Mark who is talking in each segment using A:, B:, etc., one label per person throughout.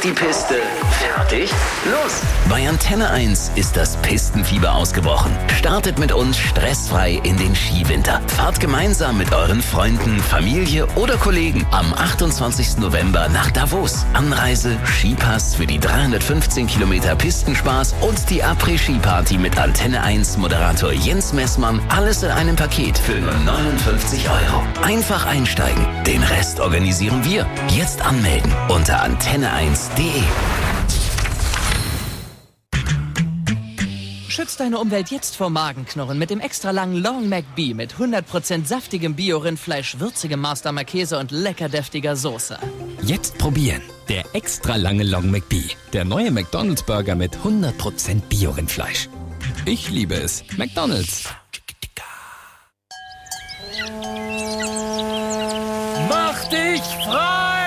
A: die Piste. Fertig, los! Bei Antenne 1 ist das Pistenfieber ausgebrochen. Startet mit uns stressfrei in den Skiwinter. Fahrt gemeinsam mit euren Freunden, Familie oder Kollegen am 28. November nach Davos. Anreise, Skipass für die 315 Kilometer Pistenspaß und die Après-Ski-Party mit Antenne 1 Moderator Jens Messmann. Alles in einem Paket für nur 59 Euro. Einfach einsteigen. Den Rest organisieren wir. Jetzt anmelden unter antenne1.de.
B: Schützt deine Umwelt jetzt vor Magenknurren mit dem extra langen Long McBee mit 100% saftigem Bio-Rindfleisch, würzigem Maßdamer Käse und lecker deftiger Soße.
C: Jetzt probieren. Der extra lange Long McBee. Der neue McDonald's Burger mit 100% Bio-Rindfleisch. Ich liebe es. McDonald's.
D: Mach dich frei!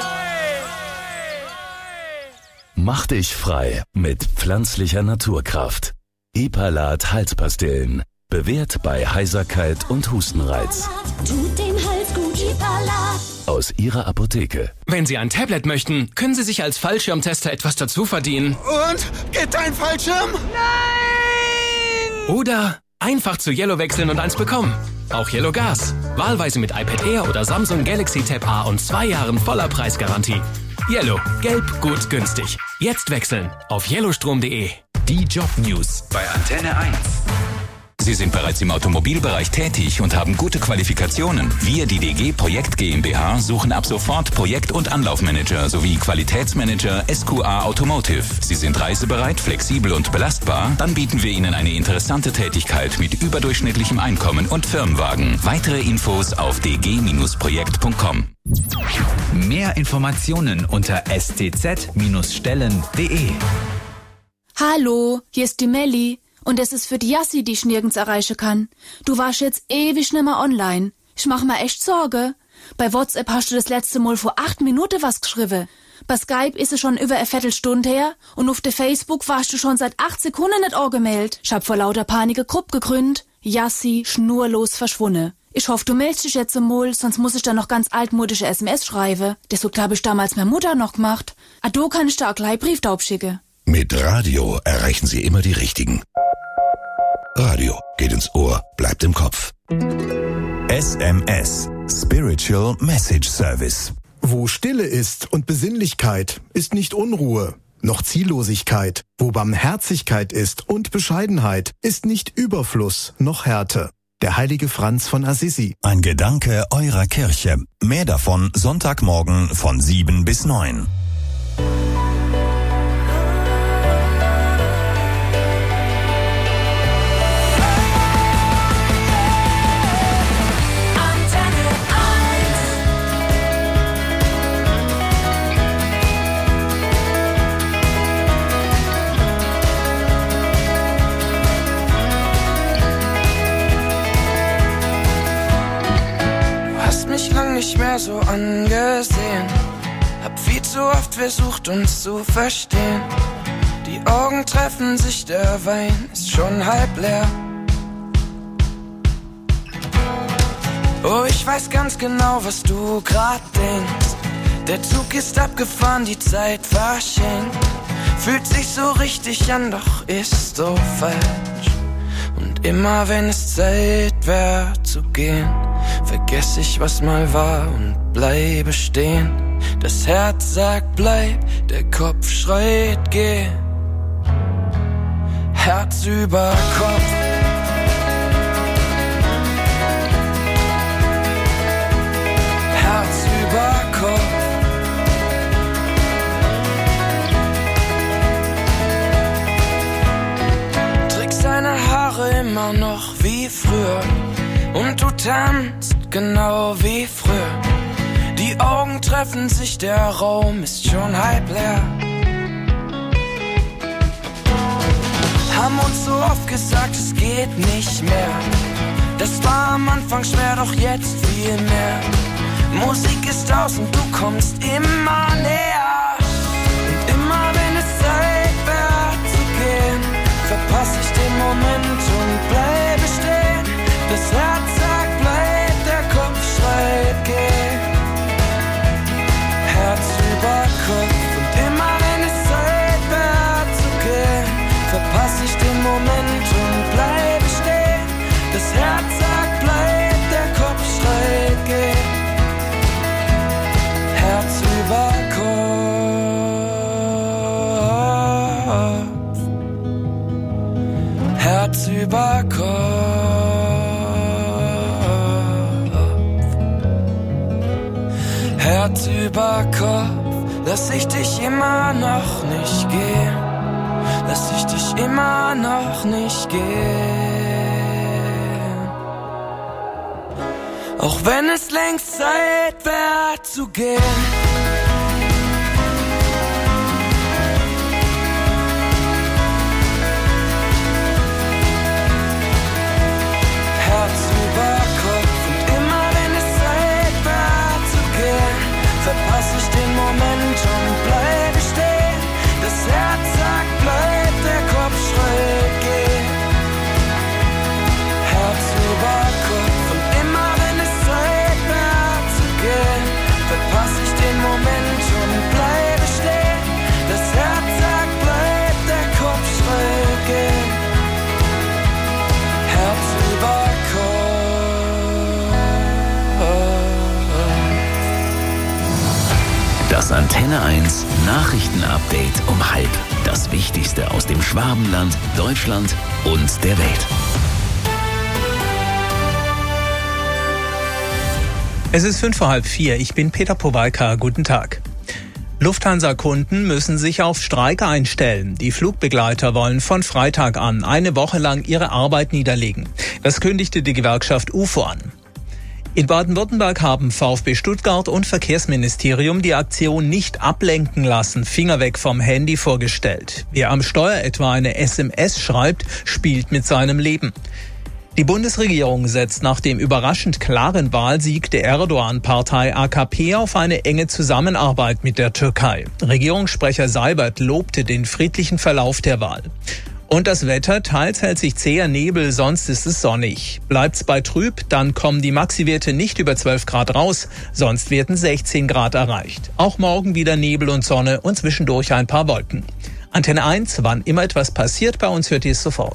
E: Mach dich frei mit pflanzlicher Naturkraft. Epalat Halspastillen. Bewährt bei Heiserkeit und Hustenreiz.
F: Tut dem Hals gut, Epalat.
E: Aus Ihrer Apotheke.
C: Wenn Sie ein Tablet möchten, können Sie sich als Fallschirmtester etwas dazu verdienen.
G: Und? Geht dein Fallschirm?
F: Nein!
C: Oder einfach zu Yellow wechseln und eins bekommen. Auch Yellow Gas. Wahlweise mit iPad Air oder Samsung Galaxy Tab A und 2 Jahren voller Preisgarantie. Yellow. Gelb, gut, günstig. Jetzt wechseln auf yellowstrom.de.
H: Die Job-News bei Antenne 1. Sie sind bereits im Automobilbereich tätig und haben gute Qualifikationen. Wir, die DG Projekt GmbH, suchen ab sofort Projekt- und Anlaufmanager sowie Qualitätsmanager SQA Automotive. Sie sind reisebereit, flexibel und belastbar? Dann bieten wir Ihnen eine interessante Tätigkeit mit überdurchschnittlichem Einkommen und Firmenwagen. Weitere Infos auf dg-projekt.com.
I: Mehr Informationen unter stz-stellen.de.
J: Hallo, hier ist die Melli. Und es ist für die Jassi, die ich nirgends erreichen kann. Du warst jetzt ewig nimmer online. Ich mach mir echt Sorge. Bei WhatsApp hast du das letzte Mal vor 8 Minuten was geschrieben. Bei Skype ist es schon über eine Viertelstunde her und auf der Facebook warst du schon seit 8 Sekunden nicht angemeldet. Ich hab vor lauter Panik eine Gruppe gegründet. Jassi schnurlos verschwunden. Ich hoffe, du meldest dich jetzt mal, sonst muss ich dann noch ganz altmodische SMS schreiben. Das so glaube ich damals meine Mutter noch gemacht. Du kann ich da auch gleich Brieftaub schicken.
K: Mit Radio erreichen Sie immer die Richtigen. Radio geht ins Ohr, bleibt im Kopf. SMS, Spiritual Message Service.
L: Wo Stille ist und Besinnlichkeit, ist nicht Unruhe, noch Ziellosigkeit. Wo Barmherzigkeit ist und Bescheidenheit, ist nicht Überfluss, noch Härte. Der heilige Franz von Assisi.
K: Ein Gedanke eurer Kirche. Mehr davon Sonntagmorgen von 7 bis 9.
M: Nicht mehr so angesehen. Hab viel zu oft versucht, uns zu verstehen. Die Augen treffen sich, der Wein ist schon halb leer. Oh, ich weiß ganz genau, was du grad denkst. Der Zug ist abgefahren, die Zeit verschenkt. Fühlt sich so richtig an, doch ist so falsch. Und immer wenn es Zeit wär zu gehen, vergess ich, was mal war und bleibe stehen. Das Herz sagt bleib, der Kopf schreit geh. Herz über Kopf. Herz über Kopf. Trägst deine Haare immer noch wie früher. Und du tanzt genau wie früher. Die Augen treffen sich, der Raum ist schon halb leer. Haben uns so oft gesagt, es geht nicht mehr. Das war am Anfang schwer, doch jetzt viel mehr. Musik ist aus und du kommst immer näher. Und immer wenn es Zeit wär zu gehen, verpass ich den Moment und bleibe stehen. Das Herz sagt bleib, der Kopf schreit geh. Herz über Kopf und immer Herz über Kopf. Herz über Kopf, lass ich dich immer noch nicht gehen. Lass ich dich immer noch nicht gehen. Auch wenn es längst Zeit wäre zu gehen. Herz über Kopf und immer wenn es Zeit wäre zu gehen, verpasse ich den Moment und bleibe stehen. Das Herz sagt, bleib, der Kopf schreien gehen. Herz über Kopf und immer wenn es Zeit wäre zu gehen, verpasse ich den Moment und bleibe stehen. Das Herz sagt, bleib, der Kopf schreien gehen. Herz über
A: Das Antenne 1 Nachrichtenupdate um 12:30. Das Wichtigste aus dem Schwabenland, Deutschland und der Welt.
N: Es ist 3:55. Ich bin Peter Powalka. Guten Tag. Lufthansa-Kunden müssen sich auf Streik einstellen. Die Flugbegleiter wollen von Freitag an eine Woche lang ihre Arbeit niederlegen. Das kündigte die Gewerkschaft UFO an. In Baden-Württemberg haben VfB Stuttgart und Verkehrsministerium die Aktion Nicht ablenken lassen, Finger weg vom Handy vorgestellt. Wer am Steuer etwa eine SMS schreibt, spielt mit seinem Leben. Die Bundesregierung setzt nach dem überraschend klaren Wahlsieg der Erdogan-Partei AKP auf eine enge Zusammenarbeit mit der Türkei. Regierungssprecher Seibert lobte den friedlichen Verlauf der Wahl. Und das Wetter, teils hält sich zäher Nebel, sonst ist es sonnig. Bleibt's bei trüb, dann kommen die Maxiwerte nicht über 12 Grad raus, sonst werden 16 Grad erreicht. Auch morgen wieder Nebel und Sonne und zwischendurch ein paar Wolken. Antenne 1, wann immer etwas passiert, bei uns hört ihr es sofort.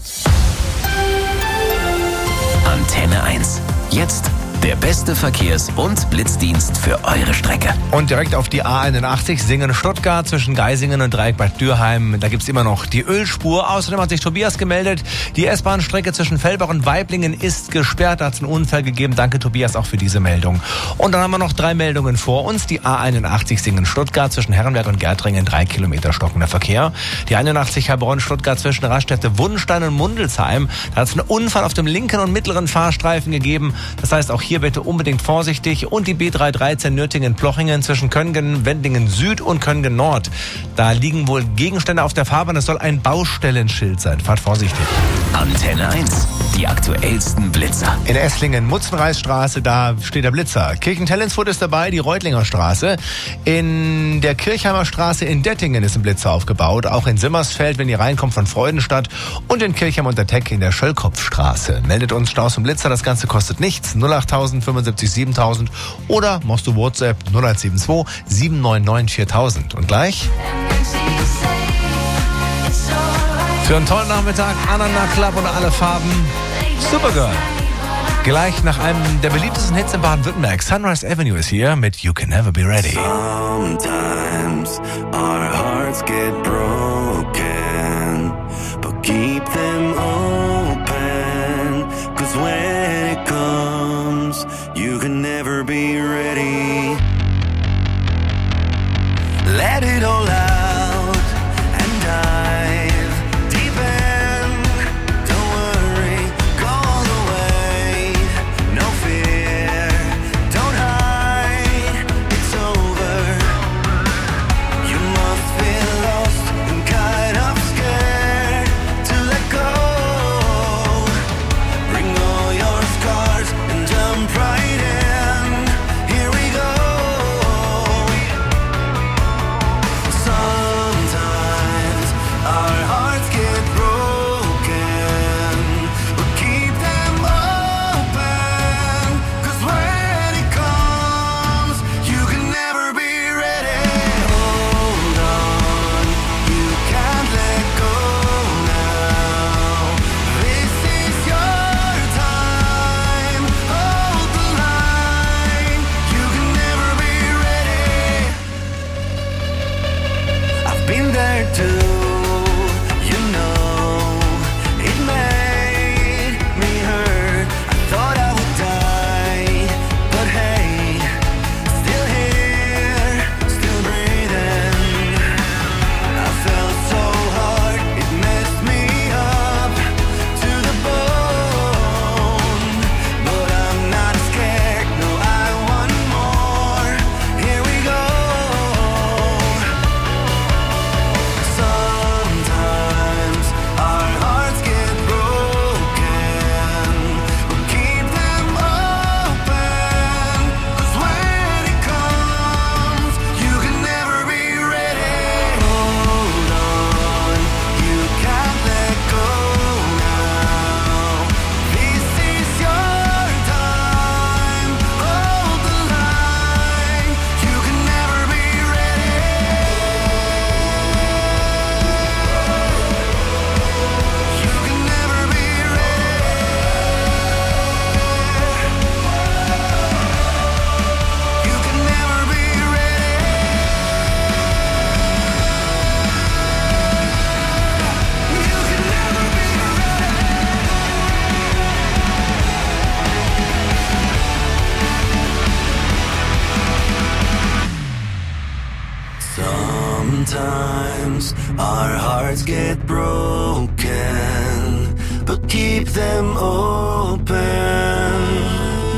A: Antenne 1. Jetzt der beste Verkehrs- und Blitzdienst für eure Strecke.
O: Und direkt auf die A81 Singen-Stuttgart zwischen Geisingen und Dreieck-Bad Dürheim. Da gibt's immer noch die Ölspur. Außerdem hat sich Tobias gemeldet. Die S-Bahn-Strecke zwischen Fellbach und Weiblingen ist gesperrt. Da hat's einen Unfall gegeben. Danke, Tobias, auch für diese Meldung. Und dann haben wir noch 3 Meldungen vor uns. Die A81 Singen-Stuttgart zwischen Herrenberg und Gärtringen 3 Kilometer stockender Verkehr. Die 81 Heilbronn-Stuttgart zwischen Raststätte Wundenstein und Mundelsheim. Da hat's einen Unfall auf dem linken und mittleren Fahrstreifen gegeben. Das heißt, auch hier bitte unbedingt vorsichtig. Und die B313 Nürtingen-Plochingen zwischen Köngen, Wendlingen Süd und Köngen Nord. Da liegen wohl Gegenstände auf der Fahrbahn. Es soll ein Baustellenschild sein. Fahrt vorsichtig.
A: Antenne 1. Die aktuellsten Blitzer.
O: In Esslingen, Mutzenreisstraße, da steht der Blitzer. Kirchen-Tellensfurt ist dabei, die Reutlinger Straße. In der Kirchheimer Straße in Dettingen ist ein Blitzer aufgebaut. Auch in Simmersfeld, wenn ihr reinkommt von Freudenstadt. Und in Kirchheim unter Teck in der Schöllkopfstraße. Meldet uns Staus und Blitzer, das Ganze kostet nichts. 08000 75 7000 oder machst du WhatsApp 0172 799 4000. Und gleich für einen tollen Nachmittag Anana Club und alle Farben Supergirl. Gleich nach einem der beliebtesten Hits in Baden-Württemberg. Sunrise Avenue ist hier mit You Can Never Be Ready.
P: Sometimes our hearts get broken, but keep them open, 'cause when it comes, you can never be ready. Let it all out and dive deep in. Don't worry, go all the way. No fear, don't hide. It's over. You must feel lost and kind of scared to let go. broken, but keep them open.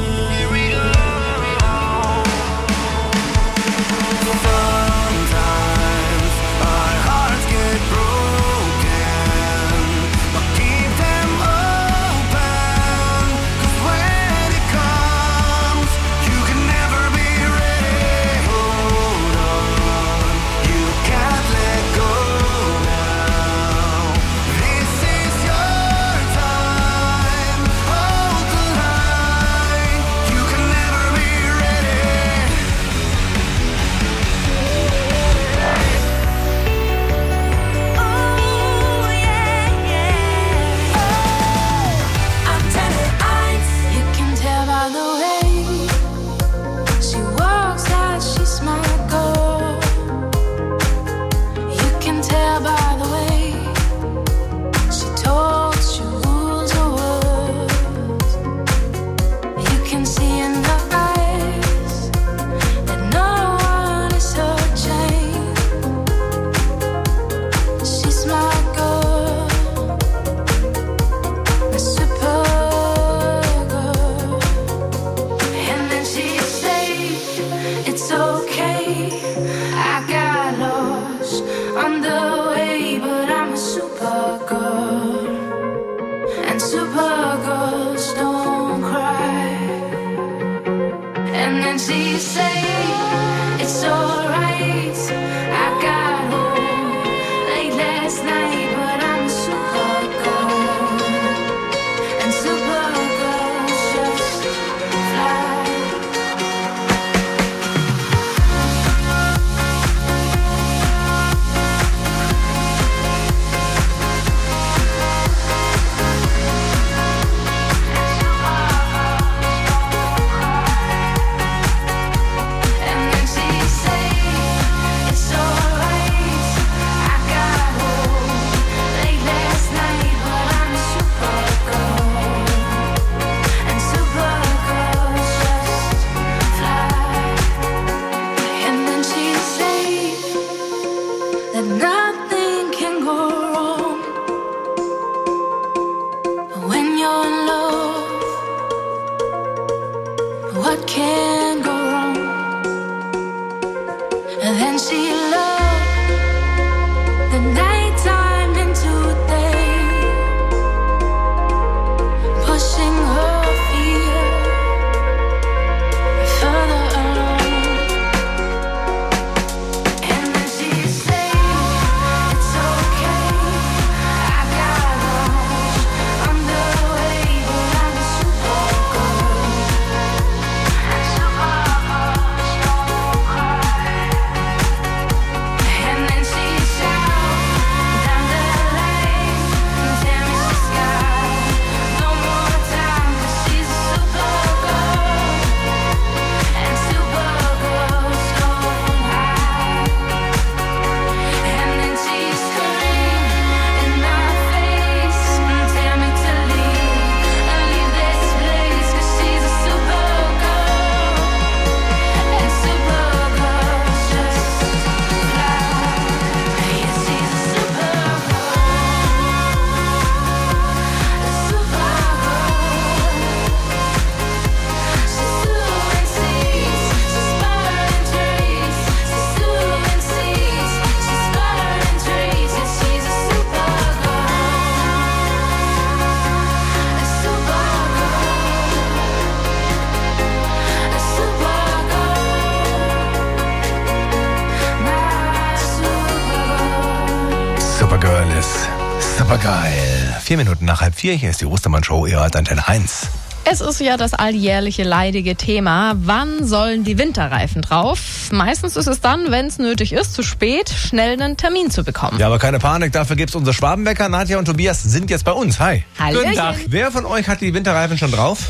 O: Supergirl ist supergeil. 4 Minuten nach 3:30, hier ist die Ostermann-Show, ihr hört Antenne 1.
Q: Es ist ja das alljährliche leidige Thema. Wann sollen die Winterreifen drauf? Meistens ist es dann, wenn es nötig ist, zu spät, schnell einen Termin zu bekommen.
O: Ja, aber keine Panik, dafür gibt's unser Schwabenbäcker. Nadja und Tobias sind jetzt bei uns. Hi.
Q: Hallöchen.
O: Guten Tag. Wer von euch hat die Winterreifen schon drauf?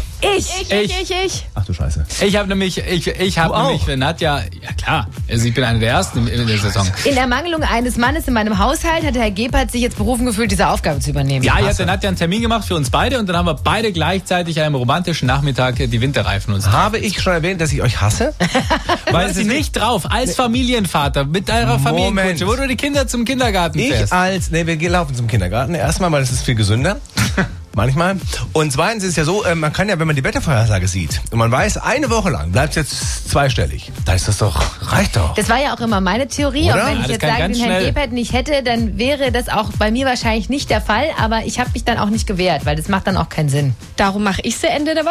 Q: Ich.
O: Ach du Scheiße.
D: Ich habe nämlich für Nadja, ja klar, also ich bin einer der Ersten in der Saison.
R: In Ermangelung eines Mannes in meinem Haushalt hat Herr Gebhardt sich jetzt berufen gefühlt, diese Aufgabe zu übernehmen.
D: Ja, jetzt hat Nadja einen Termin gemacht für uns beide und dann haben wir beide gleichzeitig einmal romantischen Nachmittag die Winterreifen uns.
O: Habe ich schon erwähnt, dass ich euch hasse?
D: Weil sie nicht drauf, als Familienvater mit eurer Familienkutsche, wo du die Kinder zum Kindergarten fährst.
O: Wir laufen zum Kindergarten. Erstmal, weil es ist viel gesünder. Manchmal. Und zweitens ist ja so, man kann ja, wenn man die Wettervorhersage sieht und man weiß, eine Woche lang bleibt es jetzt zweistellig. Da ist das doch, reicht doch.
R: Das war ja auch immer meine Theorie.
O: Oder?
R: Und wenn ich jetzt sage, den Herrn Gebhardt nicht hätte, dann wäre das auch bei mir wahrscheinlich nicht der Fall. Aber ich habe mich dann auch nicht gewehrt, weil das macht dann auch keinen Sinn.
Q: Darum mache ich sie Ende der Woche.